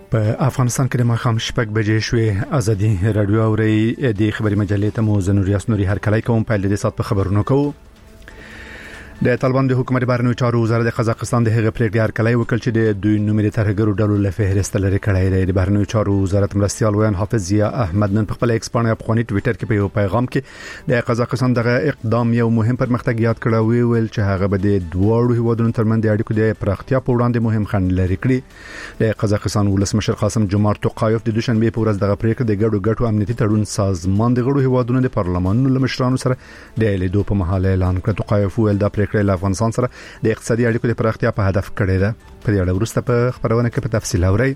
په افغانستان کې د ماښام شپږ بجې شوې. ازادي رادیو اوري د خبري مجلې ته مو زنور یاسنوري هر کله کوم په دې سات په خبرونو کوو. د طالبان د حکومت بهرنیو چارو وزارت د قزاقستان د هغه پریکړې هر کله وکړ چې د دوی نومې ترهګرو ډلو له فهرست لري کړای دی. د بهرنیو چارو وزارت مرستيال ویان حافظ ضیا احمد نن په خپل ایکس باندې افغاني ټوئیټر کې په یو پیغام کې د قزاقستان دغه اقدام یو مهم پرمختګ یاد کړی ویل چې هغه به د دوه هیوادونو ترمنځ د اړیکو د پراختیا په وړاندې مهم خنډ لري کړی. د قزاقستان ولسمشر قاسم جمعار توقایف د دوشنبه په ورځ دغه پریکړه د ګډو امنیتي تړون سازمان د غړو هیوادونو د پارلمانونو له مشرانو سره د لیدو په محل اعلان کړ. توقایف ویل دا پریکړه له افغانستان سره د اقتصادي اړیکو د پراختیا په هدف کړی ده. په دې اړه وروسته په خبرونه کې په تفصیل اورئ.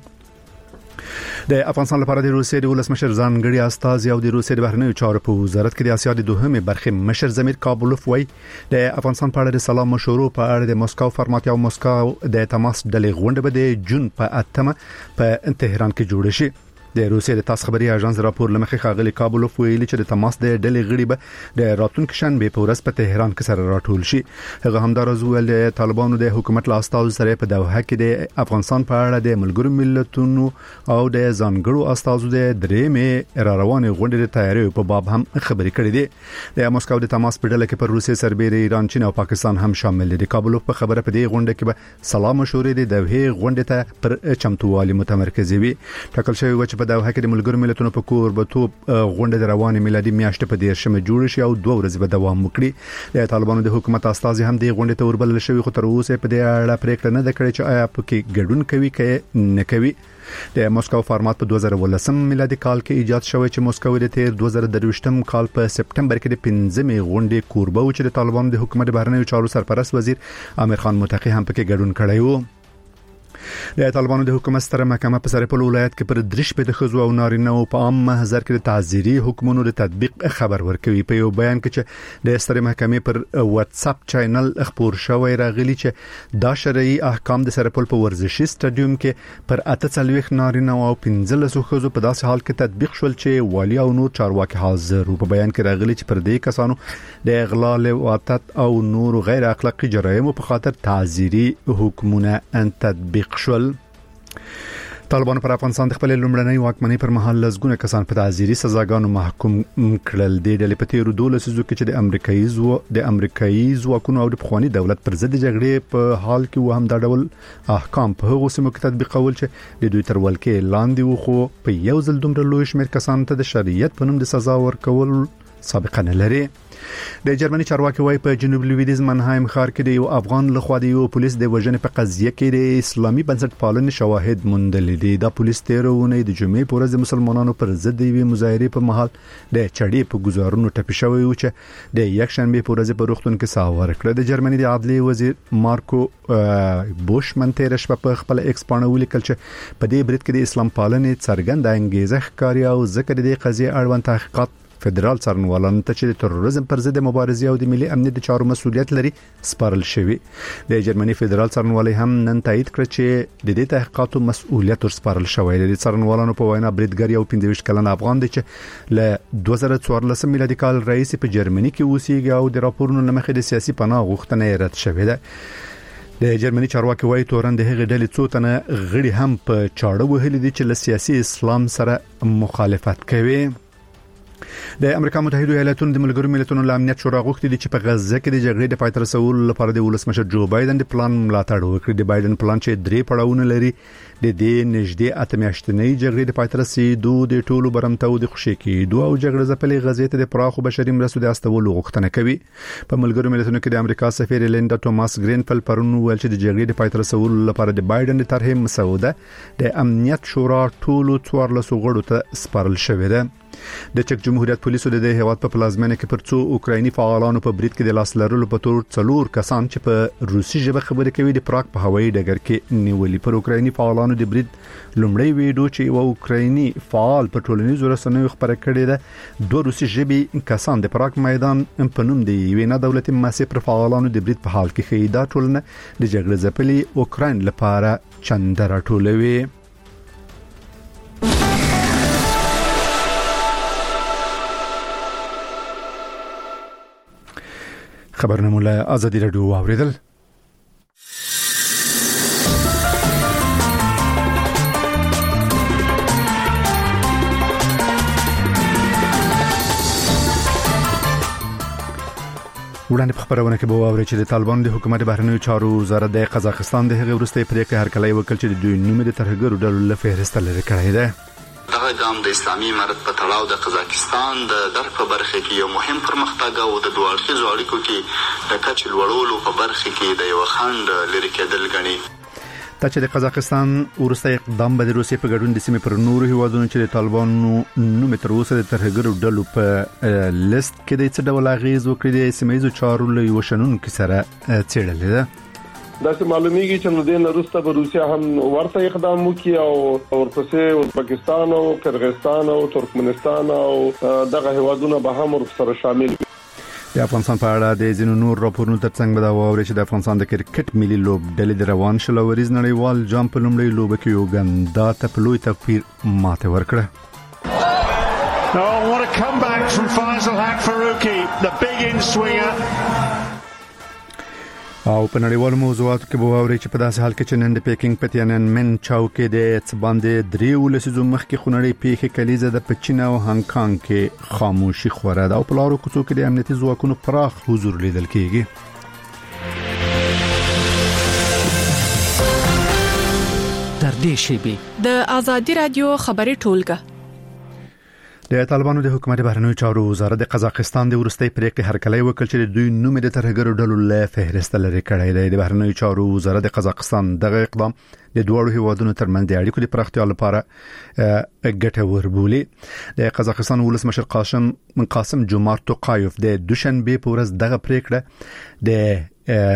د افغانستان لپاره د روسیې د ولسمشر ځانګړي استازي او د روسیې د بهرنیو چارو په وزارت کې د اسیا د دوهمې برخې مشر زمیر کابولوف وایي د افغانستان په اړه د سلام مشورو په اړه د مسکو فارمات او مسکو د تماس ډلې غونډه به د جون په 8 په تهران کې جوړ شي. د روسیې د تاس خبري اژانس راپور لمخې خاغلی کابولوف ویلي چې د تماس د ډلې غړي به د راتلونکي شنبه په ورځ په تهران کې سره راټول شي. هغه همدارز ویل د طالبانو د حکومت له استازو سره په دوحه کې د افغانستان په اړه د ملګرو ملتونو او د ځانګړو استازو د درېمې روانې غونډې د تیاری په باب هم خبري کړې دي. د مسکو د تماس په ډله کې پر روسیې سربېره ایران چین او پاکستان هم شامل دي. کابولوف په خبره په دې غونډه کې به سلام مشورې د دوحه غونډې ته پر چمتووالي متمرکز وي. ټاکل شوی و چې په دوحه کې د ملګرو ملتونو په کوربتوب غونډه د روانې میلادي میاشتې په 10 جوړ شي او 2 ورځې به دوام وکړي. د طالبانو د حکومت استازي هم د غونډې ته وربلل شوی خو تر اوسه په دې اړه پریکړه نه ده کړې چې آیا پکې ګډون کوي کې نه کوي. د مسکو فارمات په 2013 میلادي کال کې ایجاد شوی چې مسکو د تیر 2023 کال په سپټمبر کې د 15مې غونډې کوربه و چې د طالبانو د حکومت بهرنیو چارو سرپرست وزیر امیر خان متقی هم پکې ګډون کړی و. د طالبانو د حکومت ستره محکمه په سرپل ولایت کې پر درش په د خزو او نارینه او په عام محضر کې د تعزیري حکمونو د تطبیق خبر ورکوي. په یو بیان کې چې د ستره محکمې پر واتس اپ چینل خبر شوی راغلی چې دا شرعي احکام د سرپل په ورزشي سټاډیوم کې پر 48 نارینه او 15 خزو په داسې حال کې تطبیق شول چې والی او نور چارواکي حاضر. په بیان کې راغلی چې پر دې کسانو د اغلال واتت او نور غیر اخلاقی جرایم په خاطر تعزیري حکمونه ان تطبیق شول. طالبان پر افغانستان د خپل لومړنۍ واکمنۍ پر مهال لزګونه کسان په تعزیري سزاګانو محکوم کړل. د ډلې په تیرو 12 سوزو کې چې د امریکایي ځواکونو او د پخوانی دولت پر ضد جګړې په حال کې و هم دا ډول احکام په هغو سیمو کې تطبیقول چې د دوی تر ولکې لاندې و خو په یو ځل دومره لوی شمېر کسان ته د شریعت په نوم د سزا ورکول سابقه نه لري. د جرمني چارواکي وايي په جنوب لویدیز منهایم ښار کې د یو افغان لخوا د یو پولیس د وژنې په قضیه کې د اسلامي بنسټ پالنې شواهد موندل دي. دا پولیس تیرونه د جمعې په ورځ د مسلمانانو پر ضد د مظاهرې په محل د چړې په گزارونو ټپي شوی و چې د یک شنبه په ورځ په روغتون کې ساور کړ. د جرمني د عدلیې وزیر مارکو بوشمن تیر شپه په خپل ایکس باندې ولیکل چې په دې برید کې د اسلام پالنې څرګند انګیزه ښکاري او ذکر د قضیه اړوند تحقیقات فدرال څارنوالانو ته چې د تروریزم پر ضد مبارزې او د ملي امنیت د چارو مسؤلیت لري سپارل شوی. د جرمني فدرال څارنوالۍ هم نن تایید کړ چې د دې تحقیقاتو مسؤلیت ورسپارل شوی دی. د څارنوالانو په وینا بریدګر یو 25 کلن افغان دی چې له 2014 میلادي کال رئیس په جرمني کې اوسېږي او د راپورونو لمخې د سیاسي پناه غوښتنه رد شوې ده. د جرمني چارواکي وايي تورن د هغې ډلې څو تنه غړي هم په چاړه وهلي دي چې له سیاسي اسلام سره مخالفت کوي. د امریکا متحده ایالاتونو د ملګرو ملتونو له امنیت شورا غوښتي دي چې په غزه کې د جګړې د پای ته رسولو لپاره د ولسمشر جو بایدن د پلان ملاتړ وکړي. د بایدن پلان چې 3 پړاوونه لري د دې نږدې 8 میاشتنۍ جګړې د پای ته رسیدو د ټولو برمتو د خوشي کېدو او جګړه ځپلې غزې ته د پراخو بشري مرستو د استولو غوښتنه کوي. په ملګرو ملتونو کې د امریکا سفیر لیندا توماس گرینفیلد پرون ویل چې د جګړې د پای ته رسولو لپاره د بایدن د طرحې مسوده د امنیت شورا ټولو 14 غړو ته سپارل شوې ده. د چک جمهوریت پولیسو د هیواد په پلازمینه کې پر څو اوکرایني فعالانو په برید کې د لاس لرلو په تور 4 کسان چې په روسي ژبه خبرې کوي د پراګ په هوایي ډګر کې نیولي. پر اوکرایني فعالانو د برید لومړی ویډیو چې یو اوکرایني فعال په ټولنیزو رسنیو خبره کړې ده 2 روسي ژبې کسان د پراګ میدان په نوم دی یوه نه دولتي مؤسسه پر فعالانو د برید په حال کې خېدا ټولنه د جګړې ځپلې اوکراین لپاره چند راټولوي. خبرونه مولا ازادي رادیو اوریدل. وړاندې په خبرونه کې به واوري چې د طالبان د حکومت بهرنیو چارو وزارت د قزاقستان د هغې وروستۍ پریکړې هرکلی وکړ چې د دوی نوم د ترهګرو ډلو له فهرسته لرې کړی دی. دغه ګام د اسلامي امارت په تړاو د قزاقستان د درک په برخه کې یو مهم پرمختګ او د دوه اړخیزو اړیکو کې د کچې لوړولو په برخه کې د یو خنډ لرې کېدل ګڼي. دا چې د قزاقستان وروستۍ اقدام به د روسیې په ګډون د سیمې پر نورو هیوادونو چې د طالبانو نوم تر اوسه د ترهګرو ډلو په لیست کې د څه ډول اغیز وکړي د سیمه‌ییزو چارو له یو شنونکو سره څېړلې ده. دا چې معلومیږي چې نو د وروسته به روسیا هم ورته اقدام وکړي او ورپسې ازبکستان او قرغیزستان او ترکمنستان او دغه هیوادونه به هم ورسره شامل وي. د افغانستان په اړه د ځینو نور راپورونو ترڅنګ به دا واوري چې د افغانستان د کرکټ ملي لوبډلې د روان شلوریز نړیوال جام په لومړۍ لوبه کې یوګاندا ته په لوی توپیر ماته ورکړه. Oh, what a comeback from Faisal Haq Faruqi, the big in swinger. او په نړیوالو موضوعاتو کې به واوري چې په داسې حال کې چې نن د پیکینګ په تیاننمن چاو کې د څباندې درې ولسیزو مخکې خونړۍ پیښې کلیزه د پچین او هانګ کانګ کې خاموشي خوره ده او په لارو کوڅو کې د امنیتي ځواکونو پراخ حضور لیدل کېږي. تر دې شیبې د آزادي رادیو خبري ټولګه. د طالبانو د حکومت بهرنیو چارو وزارت د قزاقستان د وروستۍ پریکړې هرکلی وکړ چې د دوی نوم د ترهګرو ډلو له فهرسته لرې کړی دی. د بهرنیو چارو وزارت د قزاقستان دغه اقدام د دوه هیوادونو ترمنځ د اړیکو د پراختیا لپاره ګټور بولي. د قزاقستان ولسمشر قاسم جومارت توقایف د دوشنبه په ورځ دغه پریکړه د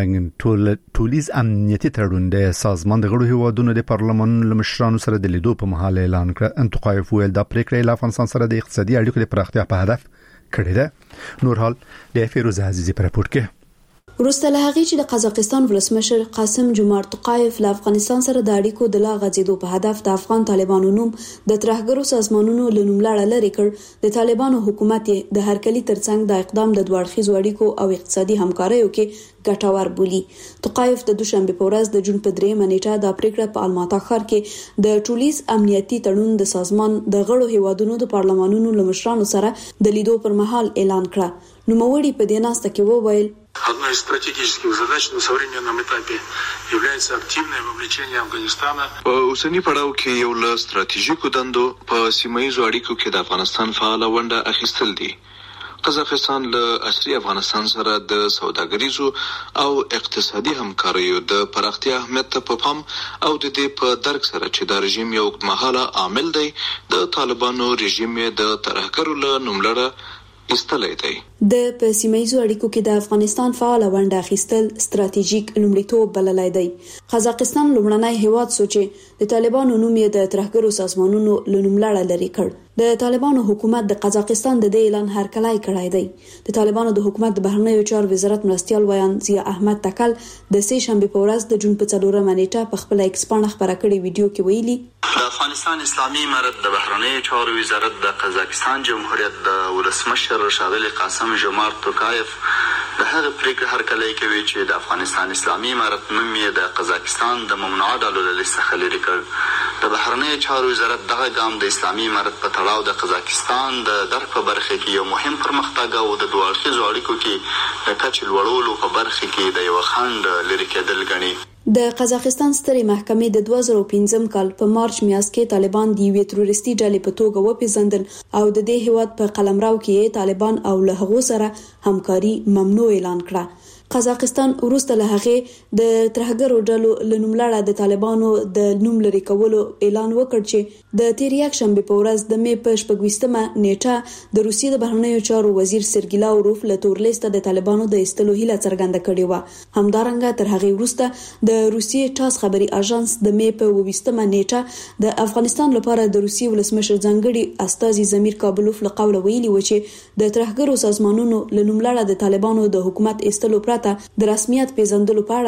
ټولیز امنیتي تړون د سازمان د غړو هیوادونو د پارلمان مشرانو سره د لیدو په محل اعلان کړ. انتقایف ویل دا پریکړه له افغانستان سره د اقتصادي اړیکو د پراختیا په هدف کړې ده. نور حال د فیروز عزیزی پر راپور کې. وروسته له هغې چې د قزاقستان ولسمشر قاسم جومارت توقایف له افغانستان سره د اړیکو د لا غځېدو په هدف د افغان طالبانو نوم د ترهګرو سازمانونو له نوملړه لرې کړ، د طالبانو حکومت د هرکلي ترڅنګ د اقدام د دوه اړخیزو اړیکو او اقتصادي همکاریو کې ګټور بولي. توقایف د دوشنبه په ورځ د جون په 3 نیټه د پریکړه په الماتا ښار کې د ټولیز امنیتي تړون د سازمان د غړو هیوادونو د پارلمانونو له مشرانو سره د لیدو پر مهال اعلان کړ. نوموړي په دې ناسته کې وویل: Одной из стратегических задач на современном этапе является активное вовлечение Афганистана. په اوسنی پړاو کې یو له ستراتیژیکو دندو په سیمه‌ییزو اړیکو کې د افغانستان فعاله ونډه اخیستل دي. قزاقستان له عصري افغانستان سره د سوداګریزو او اقتصادي همکاریو د پراختیا اهمیت ته په پام او د دې په درک سره چې د رژیم یو اوږدمهاله عامل دی، د طالبانو رژیم د ترهګرو له نوملړه استلای دی. د په سیمه‌ییزو اړیکو کې د افغانستان فعاله ونډه اخیستل ستراتیژیک لومړیتوب بللای دی. قزاقستان لومړنی هیواد چې د طالبانو نوم یې د ترهګرو سازمانونو له نوملړه لرې کړ. د طالبانو حکومت د قزاقستان د دې اعلان هرکلی کړی دی. د طالبانو د حکومت د بهرنیو چارو وزارت مرستیال ویان ضیا احمد تکل د سه شنبه په ورځ د جون په 4 نیټه په خپل ایکس باندې خبره کړې ویډیو کې ویلي: د افغانستان اسلامي امارت د بهرنیو چارو وزارت د قزاقستان جمهوریت د ولسمشر ښاغلي قاسم جومارت توقایف د هغه پریکړې هرکلی کوي چې د افغانستان اسلامي امارت نوم یې د قزاقستان د ممنوعه ډلو له لیست څخه لرې کړ. د بهرنیو چارو وزارت دغه ګام د اسلامي امارت په تړاو د قزاقستان د درک په برخه کې یو مهم پرمختګ او د دوه اړخیزو اړیکو کې د کچې لوړولو په برخه کې د یو خنډ لرې کېدل ګڼي. د قزاقستان سترې محکمې د 2015 کال په مارچ میاشت کې طالبان د یوې تروریستي ډلې په توګه وپېژندل او د دې هیواد په قلمرو کې طالبان او له هغو سره همکاري ممنوع اعلان کړه. قزاقستان وروسته له هغې د ترهګرو ډلو له نوملړه د طالبانو د نوم لرې کولو اعلان وکړ چې د تیر یک شنبه په ورځ د مې په 26 نیټه د روسیې د بهرنیو چارو وزیر سرګی لاوروف له تور لیسته د طالبانو د ایستلو هیله څرګنده کړې و. همدارنګه تر هغې وروسته د روسیې ټاس خبري اژانس د مې په 22 نیټه د افغانستان لپاره د روسیې ولسمشر ځانګړي استازي زمیر کابلوف له قوله ویلي و چې د ترهګرو سازمانونو له نوملړه د طالبانو د حکومت ایستلو د رسمیت پیژندلو په اړه به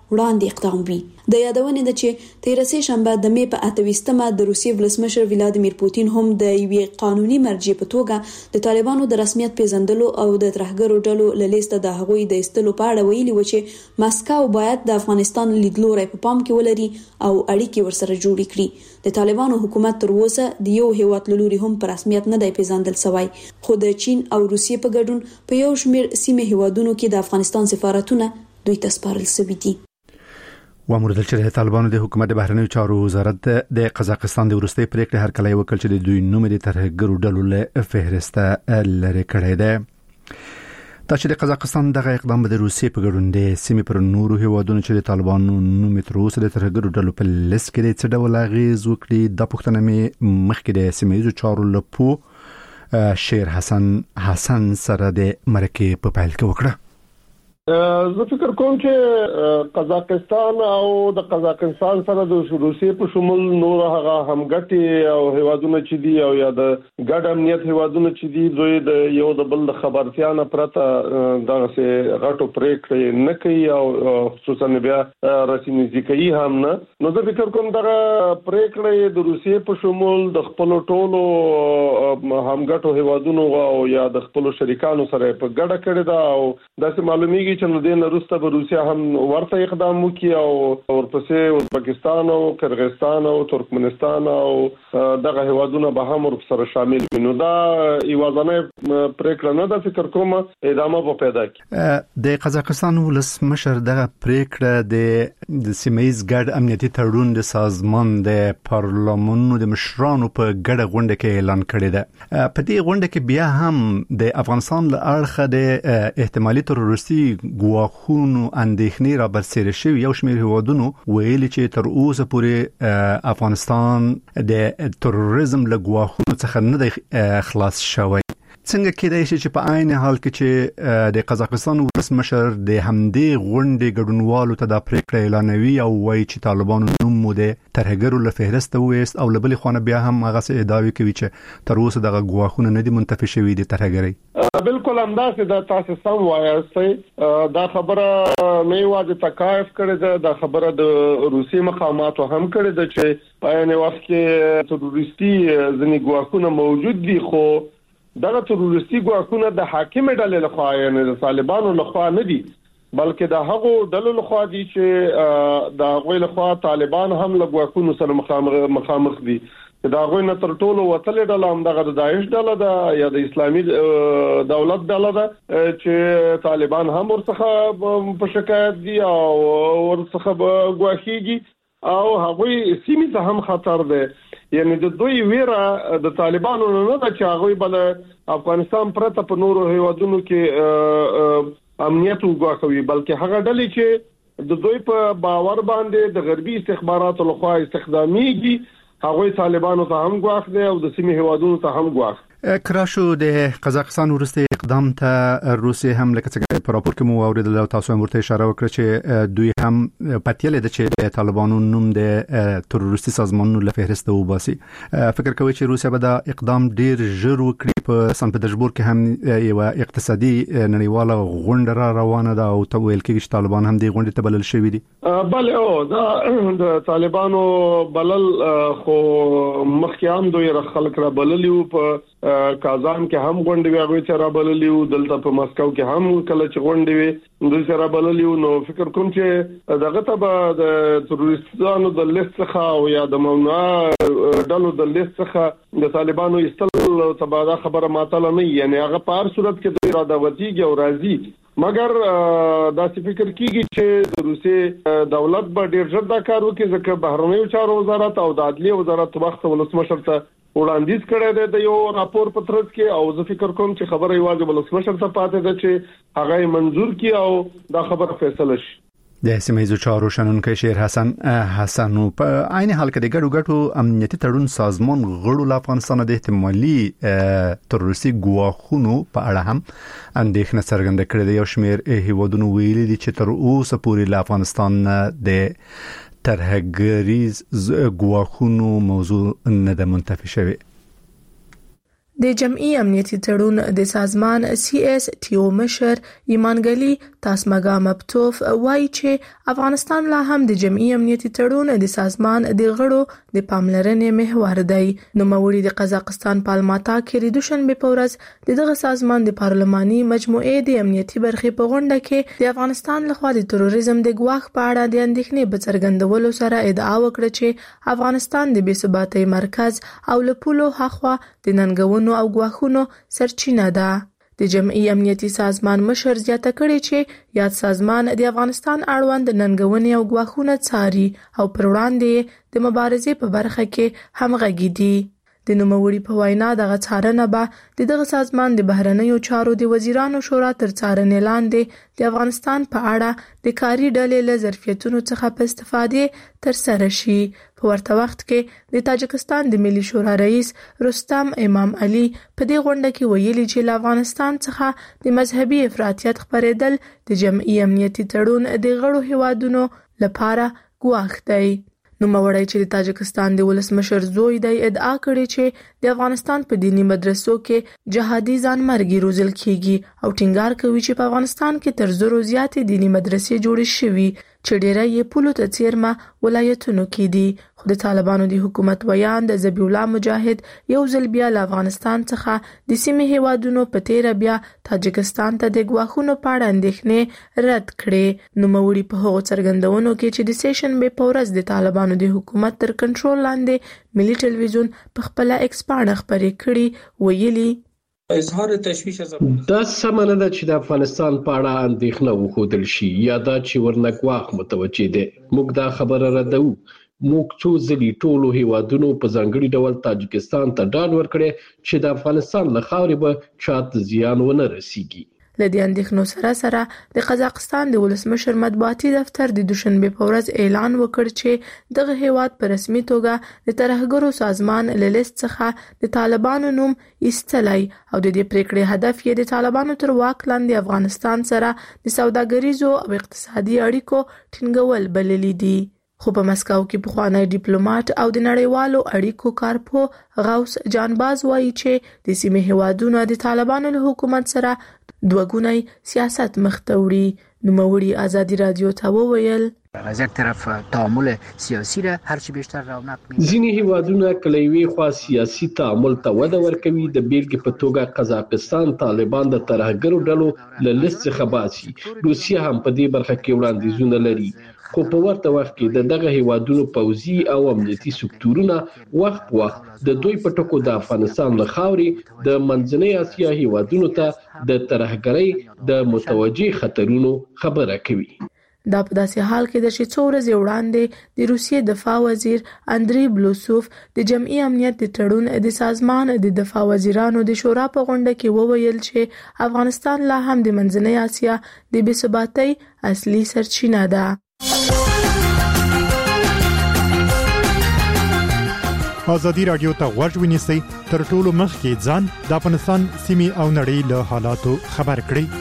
وړاندې اقدام وي. د یادونې ده چې 13 شنبه د می په 28مه د روسیې ولسمشر ولادیمیر پوتین هم د یوې قانوني مرجع په توګه د طالبانو د رسمیت پیژندلو او د ترهګرو ډلو له لیسته د هغوی د ایستلو په اړه ویلي و چې ماسکو باید د افغانستان لیدلوري په پام کې ولري او اړیکې ورسره جوړې کړي. د طالبانو حکومت تر اوسه د یو هیواد لوري هم په رسمیت نه دی پیژندل شوی، خو د چین او روسیې په ګډون په یو شمېر سیمه هیوادونو کې د افغانستان سفارتونه دوی ته سپارل شوي دي. وامردل چې د طالبانو د حکومت د بهرنیو چارو وزارت د قزاقستان د وروستي پریکړې هرکلی وکړ چې د دوی نوم د ترهګرو ډلو له فهرسته لرې کړی دی. دا چې د قزاقستان دغه اقدام د روسیې په ګډون د سیمې پر نورو هیوادونو چې د طالبانو نوم تر اوسه د ترهګرو ډلو په لیست کې د څه ډول اغیز وکړي، د پښتنه مې مخکې د سیمه‌ییزو چارو لپو شیر حسن سره د مرکې په پیل کې وکړه. زه فکر کوم چې قزاقستان او د قزاقستان سره د روسیې په شمول نور هغه همګټي او هیوادونه چې دي او یا د ګډ امنیت هیوادونه چې دي دوی د یو د بل د خبرتیا نه پرته دغه غټو پریکړې نه کوي او خصوصا بیا رسمي کوي هم نه. نو زه فکر کوم دغه پریکړې د روسیې په شمول د خپل ټولو همګټو هیوادونو او یا د خپل شریکانو سره په ګډه کړې ده او داسې معلومیږي چې نو دین وروسته به روسیا هم ورته اقدام وکړي او ورپسې ازبکستان او قرغیزستان او ترکمنستان او دغه هیوادونه به هم ورسره شامل وي. نو دا یوازینی پریکړه نه ده، فکر کوم ادامه به پیدا کړي. د قزاقستان ولسمشر دغه پریکړه د سیمه‌ییز ګډ امنیتي تړون د سازمان د پارلمانونو د مشرانو په ګډه غونډه کې اعلان کړی ده. په دې غونډه کې بیا هم د افغانستان له اړخه د احتمالي تروریستي ګواښونو اندېښنې را برسېره شوي. یو شمېر هیوادونو ویلي چې تر اوسه پورې افغانستان د تروریزم له ګواښونو څخه نه دی خلاص شوی. څنګه کېدای شي چې په عین حال کې چې د قزاقستان ولسمشر د همدې غونډې ګډونوالو ته دا پریکړه اعلانوي او وایي چې طالبانو نوم مو د ترهګرو له فهرسته وایست او له بلې خوا بیا هم هغه څه ادعاوې کوي چې تر اوسه دغه ګواښونه نه دي منتفي شوي د ترهګرۍ؟ بالکل همداسې دا تاسو سم وایاستئ. دا خبره نه یوازې تکایف کړې ده، دا خبره د روسي مقاماتو هم کړې ده چې په عین وخت کې تروریستي ځینې ګواښونه موجود دي، خو دغه تروریستي ګواښونه د حاکم ډلې لخوا یعنې د طالبانو لخوا نه دي، بلکې د هغو ډلو لخوا دي چې د هغوی لخوا طالبان هم له ګواښونو سره مخامخ دي. دا هغوی نه تر ټولو وتلې ډله همدغه د داعش ډله ده یا د اسلامي دولت ډله ده چې طالبان هم ورڅخه په شکایت دي او ورڅخه ګواښيږي او هغوی سیمې ته هم خطر ده. یعنی د دوی ویره د طالبانو نه ده چې هغوی بل افغانستان پرته په نورو هیوادونو کې امنیت وګواښوي، بلکې هغه ډلې چې د دوی په باور باندې د غربي استخباراتو لخوا استخداميږي هغوی طالبانو ته هم ګواښ دی او د سیمې هیوادونو ته هم ګواښ. کراشو د قزاقستان وروستي اقدام ته روسیې هم لکه څنګه په راپور کې مو اوریدل او تاسو هم ورته اشاره وکړه چې دوی هم پاتېل د چې د طالبانو نوم د تروریستي سازمانونو له فهرست وباسي. فکر کوي چې روسیا به دا اقدام ډیر ژر وکړي. په سن پټرزبورګ کې هم یو اقتصادي نړیواله غونډه را روانه ده او ته ویل کېږي چې طالبان هم دې غونډې ته بلل شوي دي. بله او دا د طالبانو بلل خو مخکې هم دوی خلک را بللیو په کازان کې هم غونډې وغوي چې را بللیو، دلته په مسکو کې هم کله چې غونډې وي دوی سره بللیو. نو فکر کوم چې دغه ته به د تروریستانو د لیست څخه او یا د ممنوع ډلو د لیست څخه د طالبانو استل تبادا خبره ماتله نه، یعنی هغه په هر صورت کې دوی را دعوتيږي او راځي، مګر دا فکر کیږي چې د روسي دولت به ډیر ژر دا کار وکړي ځکه بهرنیو چارو وزارت او د عدلیه وزارت وخت ولسمشر ته وړاندیز کړی دی د یو راپور په ترڅ کې او زه فکر کوم چې خبره یوازې ولسمشر ته پاتې ده چې هغه منظور کړي او دا خبره فیصله شي. د سیمه‌ییزو چارو شنونکی شیر حسن په عین حال کې د ګډو امنیتي تړون سازمان غړو له افغانستان د احتمالي تروریستي ګواښونو په اړه هم اندېښنه څرګنده کړې ده. یو شمېر هیوادونو ویلي دي چې تر اوسه پورې له افغانستان د ترهګریز ګواښونو موضوع نه ده منتفي شوې. د جمعي امنیتي تړون د سازمان CSTO مشر ایمانګلی تاسمګا مبتوف وایي چې افغانستان لا هم د جمعي امنیتي تړون د سازمان د غړو د پاملرنې محور دی. نو موري د قزاقستان پالماتا کې د دوشنبه په ورځ دغه سازمان د پارلماني مجموعې د امنیتي برخې په غونډه کې د افغانستان لخوا د تروریزم د ګواښ په اړه د اندېښنې په څرګندولو سره ادعا وکړه چې افغانستان د بې ثباتۍ مرکز او له پولو هاخوا د ننګونو او ګواښونو سرچینه ده. د جمعي امنیتي سازمان مشر زیاته کړې چې یاد سازمان د افغانستان اړوند ننګونې او ګواښونه څاري او پر وړاندې د مبارزې په برخه کې همغږي دي. د نوموړي په وینا دغه څارنه به دغه سازمان د بهرنیو چارو د وزیرانو شورا تر څارنې لاندې د افغانستان په اړه د کاري ډلې له ظرفیتونو څخه په استفادې تر سره شي. په ورته وخت کې د تاجکستان د ملي شورا رئیس رستم امام علي په دې غونډه کې ویلي چې له افغانستان څخه د مذهبي افراطیت خپرېدل د جمعي امنیتي تړون د غړو هیوادونو لپاره ګواښ دی. نو موري چې د تاجکستان د ولسمشر زوی دی ادعا کړې چې د افغانستان په دینی مدرسو کې جهادي ځانمرګي روزل کیږي او ټینګار کوي چې په افغانستان کې تر زرو زیاتې دینی مدرسې جوړې شوي چې ډېری یې پولو ته څیرمه ولایتونو کې دي. خو د طالبانو د حکومت ویان د ذبیح الله مجاهد یو ځل بیا له افغانستان څخه د سیمې هیوادونو په تیره بیا تاجکستان ته د ګواښونو په اړه اندېښنې رد کړې. نو موري په هغو څرګندونو کې چې د سیشن به په ورځ د طالبانو د حکومت تر کنټرول لاندې ملي ټلویزیون په خپل ایکس پاڼه خبرې کړي ویلي اظهار تشویش دا سمانه ده چې د افغانستان په اړه اندېښنه وښودل شي یا دا چې ورنګواخ متوجه ده. موږ دا خبره ردو. موږ څو ځلې ټولو هیوادونو په ځانګړي ډول تاجکستان ته ډاډ ورکړی چې د افغانستان له خاورې به چاته زیان ونه رسیږي. لدې اندېښنو سره د قزاقستان د ولسمشر مطبوعاتي دفتر د دوشنبه په ورځ اعلان وکړ چې دغه هیواد په رسمي توګه د ترهګرو سازمان له لیست څخه د طالبانو نوم ایستلی او د دې پریکړې هدف یې د طالبانو تر واک لاندې افغانستان سره د سوداګریزو او اقتصادي اړیکو ټینګول بللي دي. خو په مسکو کې پخوانی ډیپلوماټ او د نړیوالو اړیکو کارپو غوث جانباز وایي چې د سیمې هیوادونو د طالبانو له حکومت سره دوګونی سیاست مخ ته وړي. نوموړي ازادي رادیو ته وویل از یک طرف تعامل سیاسی را هرچی بیشتر رونق میده. ځینې هیوادونه کلیوي خوا سیاسي تعامل ته وده ورکوي. د بیلګې په توګه قزاقستان طالبان د ترهګرو ډلو له لیست څخه باسي. روسیه هم په دې برخه کې وړاندیزونه لري. خو په ورته وخت کې دغه هیوادونو پوځي او امنیتي سکتورونه وخت په وخت د دوی په ټکو د افغانستان له خاورې د منځنۍ اسیا هیوادونو ته د ترهګرۍ د متوجه خطرونو خبره کوي. دا په داسې حال کې د څو ورځې وړاندې د روسیې دفاع وزیر اندری بلوسوف د جمعي امنیت د تړون د سازمان د دفاع وزیرانو د شورا په غونډه کې وویل چې افغانستان لا هم د منځنۍ اسیا د بې ثباتۍ اصلي سرچینه ده. ازادي رادیو ته غوږ ونیسئ تر ټولو مخکې ځان د افغانستان سیمې او نړۍ له حالاتو خبر کړئ.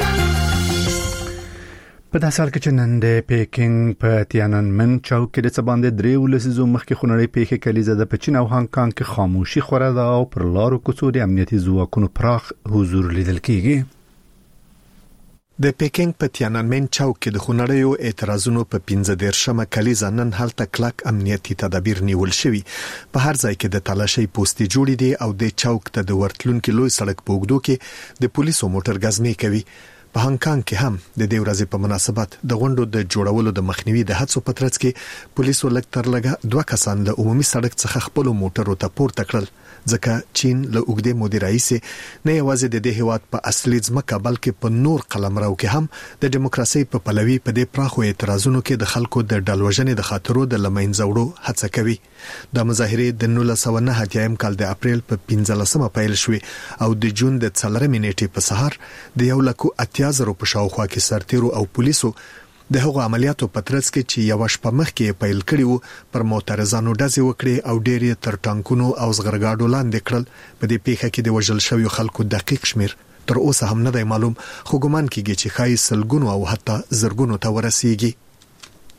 په داسې حال کې چې نن د پیکینګ په تیانانمن چوک کې د څباندې درې ولسیزو مخکې خونړۍ پیښې کلیزه د پچین او هانګ کانګ کې خاموشي خوره ده او پر لارو کوڅو د امنیتي ځواکونو پراخ حضور لیدل کیږي. د پیکینګ په تیانانمن چوک کې د خونړیو اعتراضونو په 15 کلیزه نن هلته کلک امنیتي تدابیر نیول شوي. په هر ځای کې د تلاشۍ پوسټې جوړې دي او د چوک ته د ورتلونکو لوی سړک په اوږدو کې د پولیسو موټر غزمې کوي. په هانګ کانګ کې هم د دې ورځې په مناسبت د غونډو د جوړولو د مخنیوي د هڅو په ترڅ کې پولیسو لږ تر لږه 2 کسان له عمومي سړک څخه خپل موټرو ته پورته کړل ځکه چین له اوږدې مودې راهیسې نه یوازې د دې هیواد په اصلي ځمکه بلکې په نور قلمرو کې هم د دیموکراسي په پلوي په دې پراخو اعتراضونو کې د خلکو د ډلوژنې د خاطرو د لمنځوړو هڅه کوي. د مظاهرې د 1909 کال د اپریل په 15مه پیل شوې او د جون د 4 نیټې په سهار د 1,80,000 په شاوخوا کې سرتیرو او پولیسو د هغو عملیاتو په ترڅ کې چې یو شپه مخکې پیل کړي وو پر معترضانو ډزې وکړي او ډېر تر ټانکونو او زغرګاډو لاندې کړل. په دې پیښه کې د وژل شویو خلکو دقیق شمیر تر اوسه هم نه دی معلوم، خو ګومان کیږي چې ښایي سلګونو او حتی زرګونو ته ورسیږي.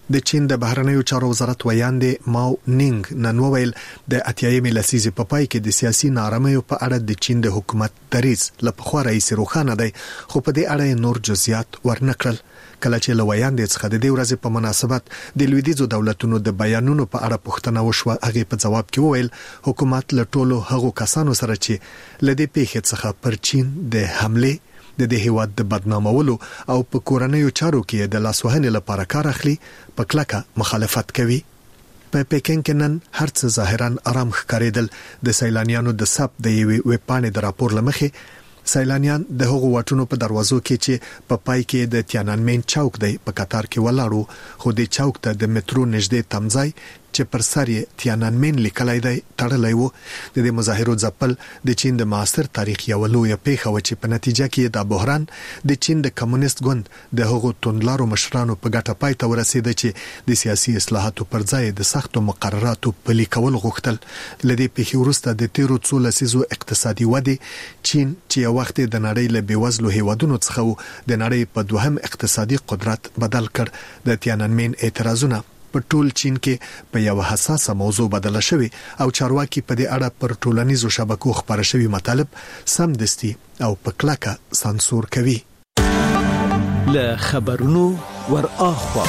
د چین د بهرنیو چارو وزارت ویاندې ماو نینګ نن وویل د اتیایمې لسیزې په پای کې د سیاسي نارامۍ په اړه د چین د حکومت دریځ لپاره رئیس روخانه دی خو په دې اړه نور جزئیات ورنکړل کله چې له ویاندې څخه د دې ورځې په مناسبت د لویدیځو دولتونو د بیانونو په اړه پوښتنه وشوه هغه په جواب کې وویل حکومت له ټولو هغو کسانو سره چې لدې پیښې څخه پر چین د حمله د دې هیواد د بدنامولو او په کورنیو چارو کې د لاسوهنې لپاره کار اخلي په کلکه مخالفت کوي په پکین کې نن هرڅ ظاهرا آرام ښکارېدل د سیلانیانو د سب د یوې ویبپاڼې د راپور لمخې سیلانیان د هغو واټونو په دروازو کې چې په پای کې د تیانانمن چوک دی په قطار کې ولاړو خو د چوک ته د مترو نږدې تمځای چې پر سر یې تیانانمن لیکلای دی تړلای وو د دې مظاهرو ځپل د چین د معاصر تاریخ یو لوی پیښه و چې په نتیجه کې د بحران د چین د کمونیست ګوند د هغو توندلارو مشرانو په ګټه پای ته ورسید چې د سیاسي اصلاحاتو پر ځای د سختو مقرراتو پلي کول غوښتل لدې پیښې وروسته د تیرو څو لسیزو اقتصادي ودې چین چې یو وخت د نړۍ له بیوزلو هیوادونو څخه د نړۍ په دوهم اقتصادي قدرت بدل کړ د تیانانمن اعتراضونه په ټول چین کې په یو حساسه موضوع بدله شوی او چارواکي په دې اړه پر ټولنیزو شبکو خبره شوی مطالب سمدستي او په کلکه سانسور کوي له خبرونو ور اخوا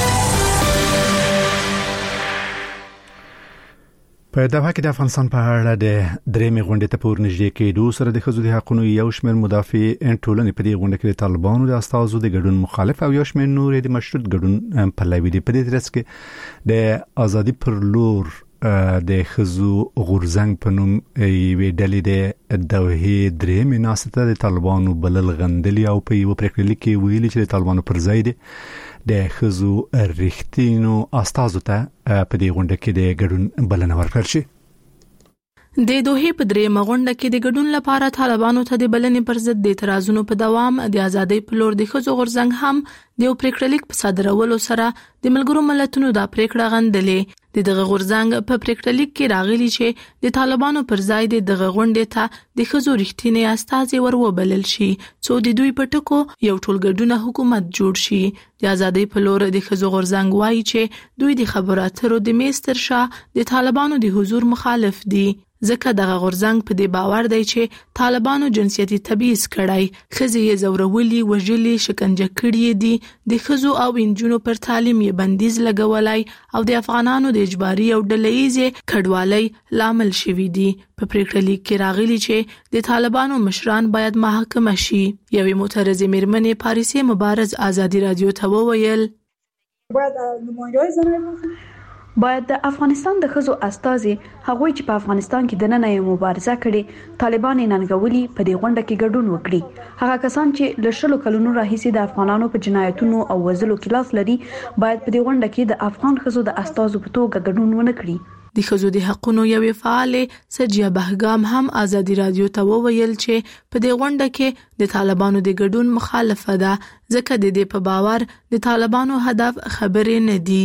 په دغه کې د افغانستان په اړه د درېمې غونډې ته پور نږدې کېدو سره د ښځو د حقوقو یو شمېر مدافع ټولنې په دې غونډه کې د طالبانو د استازو د ګډون مخالف او یو شمېر نور د مشروط ګډون پلوي دي په دې ترڅ کې د ازادي پر لور د ښځو غورځنګ په نوم یوې ډلې د دوحې درېمې ناستې د طالبانو بلل غندلي او په یو پریکړه کې ویلي چې د طالبانو پر ځای دي د ښځو رښتینو استازو ته په دې غونډه کې د ګډون بلنه ورکړل شي د دوحې په درېمه غونډه کې د ګډون لپاره طالبانو ته د بلنې پر ضد د اعتراضونو په دوام د ازادۍ په لور د ښځو غورځنګ هم د یو پریکړه لیک په صادرولو سره د ملګرو ملتونو د پریکړه غندلې د دغه غورځنګ په پریکړه لیک کې راغلي چې د طالبانو پر ځای د دغه غونډې ته د ښځو رښتینی استازي وروبلل شي څو د دوی په ټکو یو ټولګډونه حکومت جوړ شي د ازادۍ په لور د ښځو غورځنګ وایي چې دوی د خبرو اترو د میستر شاه د طالبانو د حضور مخالف دي ځکه دغه غورځنګ په دې باور دی چې طالبانو جنسیتي تبعیض کړی ښځې یې ځورولي وژلي شکنجه کړي دي د ښځو او انجونو پر تعلیم یې بندیز لګولای او د افغانانو د اجباري او ډلهییزې کډوالۍ لامل شوي دي په پریکړه لیک کې راغلي چې د طالبانو مشران باید محاکمه شي یوې معترضې میرمنې پاریسي مبارز ازادي رادیو ته وویل باید د افغانستان د ښځو استازي هغه چې په افغانستان کې د نن مبارزه کړي طالبان ننګولي په دې غونډه کې ګډون وکړي هغه کسان چې له شلو کلونو راهیسې د افغانانو په جنایتونو او وژلو کې لاس لري باید په دې غونډه کې د افغان ښځو د استازو په توګه ګډون ونه کړي د ښځو د حقوقو یوې فعالې سجیه بهګام هم ازادي رادیو ته وویل چې په دې غونډه کې د طالبانو د ګډون مخالفه ده ځکه د دې په باور د طالبانو هدف خبرې نه دي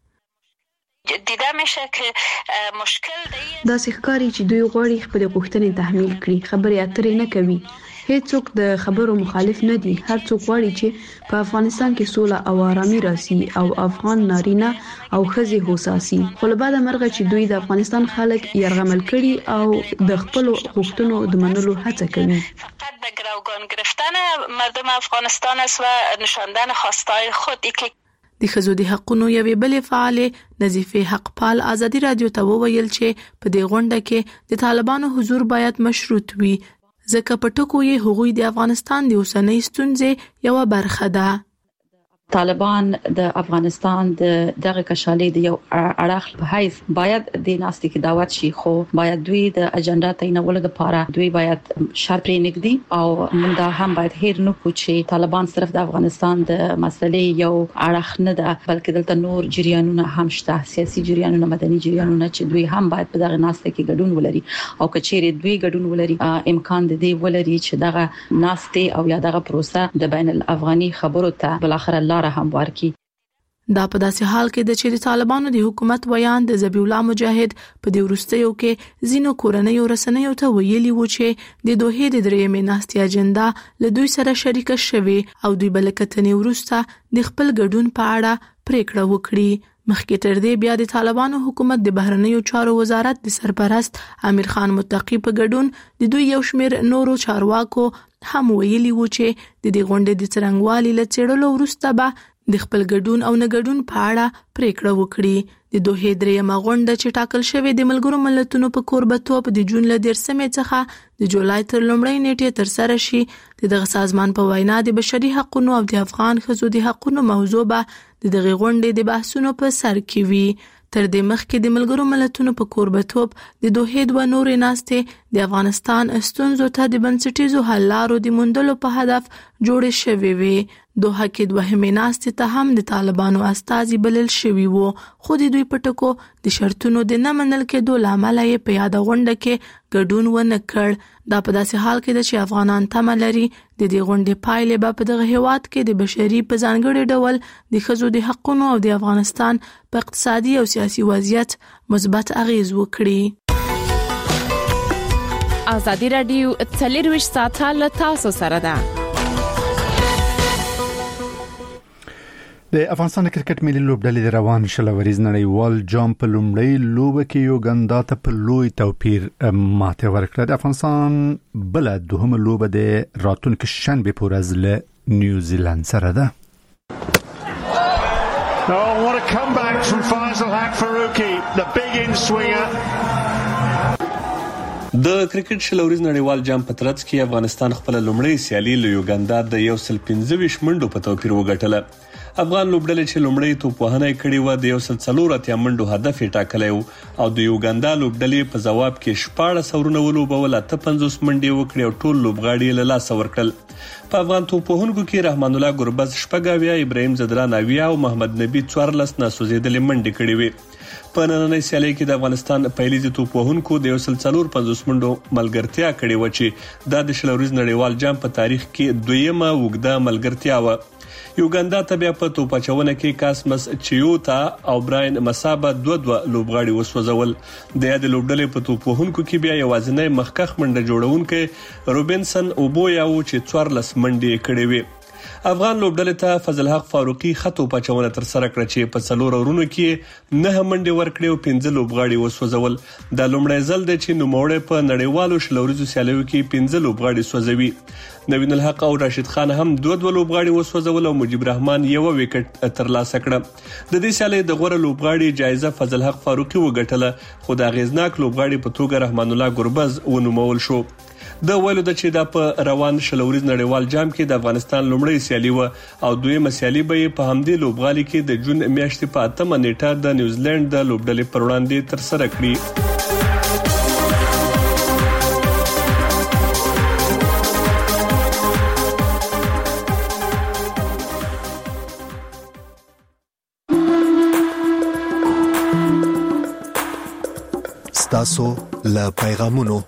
دیده میشه که مشکل دا ښکاري چې دوی غواړي خپل غوښتنې تحمیل کړي خبرې اترې نه کوي هیڅوک د خبرو مخالف نه دي هر څوک غواړي چې په افغانستان کې سوله او آرامي راسي او افغان نارینه او ښځې هوسا سي خو له بعده مرغه چې دوی د افغانستان خلک یرغمل کړي او د خپل غوښتنو د منلو هڅه کوي فقط به گروگان گرفتن مردم افغانستان است و نشاندن خواستهای خود د ښځو د حقوقو یوې بلې فعالې نظیفه حقپال ازادي رادیو ته وویل چې په دې غونډه کې د طالبانو حضور باید مشروط وي ځکه په ټکو یې هغوی د افغانستان د اوسنۍ ستونزې یو برخه ده طالبان د افغانستان دغه کشالې د یو اړخ په حیث باید د ناستې کې دعوت شي خو باید دوی د اجنډا تعینولو لپاره دوی باید شرط نګدي او موږ هم باید هیر نه کوو چې طالبان صرف د افغانستان د مسلې یو اړخ نه ده بلکې دلته نور جریانونه هم شته سیاسي جریانونه مدني جریانونه چې دوی هم باید په دغه ناستې کې ګډون ولري او کچېره دوی ګډون ولري امکان د دې ولري چې دغه ناستې او یا دغه پروسه د بین الافغاني خبرو ته بل اخر دا په داسې حال کې د چې د طالبانو د حکومت ویان د ذبیح الله مجاهد په دې وروستیو کې زینو کورنۍ رسنیو ته ویلي و چې د دوحې د درېمې ناستې اجنډا له دوی سره شریک شوي او دوی بلکتنې وروسته د خپل ګډون په اړه پریکړه وکړي. مخکې تر دې بیا د طالبانو حکومت د بهرنیو چارو وزارت د سرپرست امیر خان متقی په ګډون د دوی یو شمېر نورو چارواکو هم ویلي و چې د دې غونډې د څرنګوالي له څېړلو وروسته به د خپل ګډون او نه ګډون په اړه پریکړه وکړي. د دوه درېمه غونډه چې ټاکل شوې د ملګرو ملتونو په کوربتوب د جون له 13 څخه د جولای تر لومړۍ نیټې تر سره شي. دغه سازمان په وینا د بشري حقوقو او د افغان ښځو د حقوقو موضوع به د دغه غونډې د بحثونو په سر کې وي. تر دې مخکې د ملګرو ملتونو په کوربتوب د دوه نورې ناستې د افغانستان ستونزو ته د بنسټیزو حل لارو د موندلو په هدف جوړې شوې وي. دوه کې دوهمې ناستې ته هم د طالبانو استازي بلل شوي وو، خو د دوی په ټکو د شرطونو د نه منل کېدو له امله یې په یاده غونډه کې ګډون ونه کړ. دا په داسې حال کې ده چې افغانان تمه لري د دې غونډې پایلې به په دغه هیواد کې د بشري په ځانګړي ډول د ښځو د حقوقو او د افغانستان په اقتصادي او سیاسي وضعیت مثبت اغیز وکړي. ازادي رادیو 24 ساعته له تاسو سره ده. د افغانستان کرکټ ملي لوبډلې د روان شلوريز نړیوال جام په لومړی لوبه کې یوګاندا ته په لوی توپیر ماته ورکړه. د افغانستان بل دوهمه لوبه د راتلونکي شنبه په ورځ له نیوزیلند سره ده. Oh, what a comeback from Faisal Haq Faruqi, the big in swinger. د کرکټ شلوريز نړیوال جام په ترڅ کې افغانستان خپل لومړی سیالي له یوګاندا د 125 منډو په توپیر وګټله. افغان لوبډلې چې لومړی توپوهنه کړې و د 140 منډو هدف ټاکلی او د یوګاندا لوبډلې په جواب کې 14 ورونه ولوبول 50 منډې وکړې او ټول لوبغاړي له لاس ورکړل. په افغان توپوهونکو کې رحمان الله ګربز شپږاویا، ابراهیم زدران اویا او محمد نبی 14 ناسوزیدلې منډې کړې وې. په نننۍ سیالي کې د افغانستان پیلیز توپوهونکو د 150 منډو ملګرتیا کړې و چې د شلوريز نړیوال جام په تاریخ کې دویمه وګړه ملګرتیا و. یوګاندا ته بیا په توپچونه کې کاسمس چیوتا او براین مسابه دوه لوبغاړي وسوځول. د یاد لوبډلې په توپوهونکو کې بیا یوازینی مخکخ منډه جوړونکي روبنسن اوبویا و چې 14 منډې کړې وې. افغان لوبډلې ته فضل حق فاروقي خطو پچونه تر سره کړ چې په څلور ورونو کې 9 منډې ورکړې او 15 لوبغاړي وسوځول. د لومړی ځل د چې نوموړی په نړیوالو شلوريزو سیالیو کې 15 لوبغاړي سوځوي. نوین الحق او راشد خان هم 2 لوبغاړي وسوځول او مجيب رحمان یو وکټ ترلاسه کړ. د دې سیالي د غوړه لوبغاړي جایزه فضل حق فاروقي وګټله، خو د غیزناک لوبغاړي په توګه رحمان الله ګربز ونومول شو. د ویلو د چې د په روان شلوريز نړیوال جام کې د افغانستان لومړی سیالي و او دویمه سیالي به په همدې لوبغالي کې د جون میاشتې په 8 نیټه د نیوزیلند د لوبډلې پر وړاندې تر سره کړي. ستاسو له پیغامونو.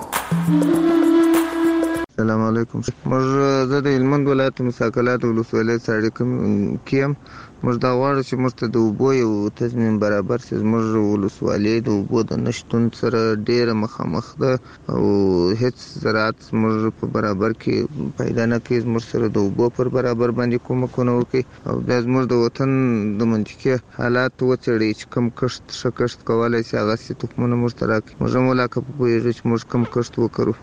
السلام علیکم. موږ د هلمند ولایت مساکلات ولسوالۍ سړی کیم. موږ دا غواړو چې موږ ته د اوبو یو تضمین برابر شي. موږ ولسوالۍ د اوبو د نشتون سره ډېره مخامخ ده او هیڅ زراعت موږ په برابر کې پیدا نه کوي. موږ سره د اوبو پر برابر باندې کومکونه وکړي او بیا موږ د وطن د منطقي حالات وڅېړي چې کوم کښت ښه کښت کولی شي هغه سي تخمونه موږ ته راکړي. موږ هم ولاکه پوهېږو چې موږ کوم کښت وکړو.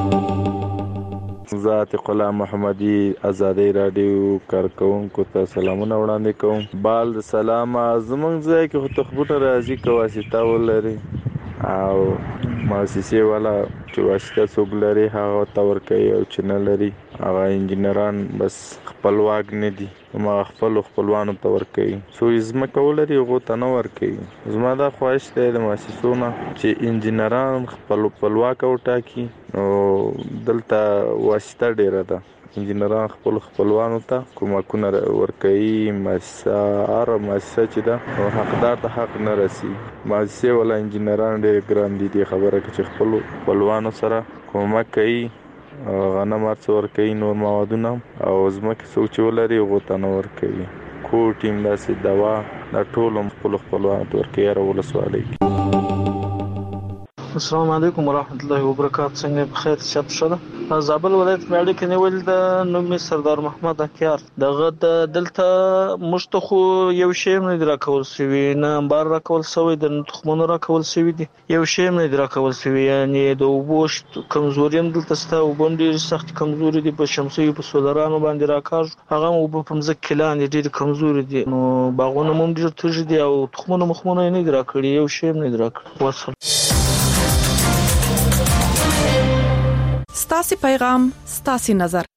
عتیق الله محمدي آزادۍ رادیو کارکونکو ته سلامونه وړاندې کوم. بال د سلام زمونږ ځای کې خو تخبوټه راځي که واسطه ولري او مؤسسې والا چې واسطه څوک لري هغه ورته ورکوي او چې نه لري هغه انجینران بس خپلواک نه دي، ما خپلو خپلوانو ته ورکوي. څو ځمکه ولري هغو ته نه ورکوي. زما دا خواهش دی د مؤسسو نه چې انجینران خپلواکه وټاکي. نو دلته واسطه ډېره ده، انجینران خپل خپلوانو ته کومکونه ورکوي. هر مؤسسه چې ده حقدار ته حق نه رسي. مؤسسې والا انجینران ډېر ګران دي. دې خبره کې چې خپلو خپلوانو سره کومک کوي، غنم هر څه ورکوي، نور موادونه او ځمکې څوک چې ولري هغو ته نه ورکوي. کوټ ټیم داسې دوا دا ټول هم خپلو خپلوانو ته ورکوي هره ولسوالۍ کې. السلام علیکم ورحمت الله وبرکاته. څنګه بخیر؟ صحت ښه ده؟ زابل ولایت مېړه کې نیول د نوم سردار محمد اکیار دغه دلته مشتخو یو شی نه راکول سوي نه بار راکول سوي د تخمونو راکول سوي دي یو شی نه راکول سوي یعنی د وبوش کمزوري هم دلته ستا وبندې سخت کمزوري دي په شمسي په سولرانو باندې راکاږ هغه وب په مزه کلان دي کمزوري دي نو باغونه هم ډیر تږي دي او تخمونو مخمونه نه راکړي یو شی نه راکړي وصل ستاسي پیغام ستاسي نظر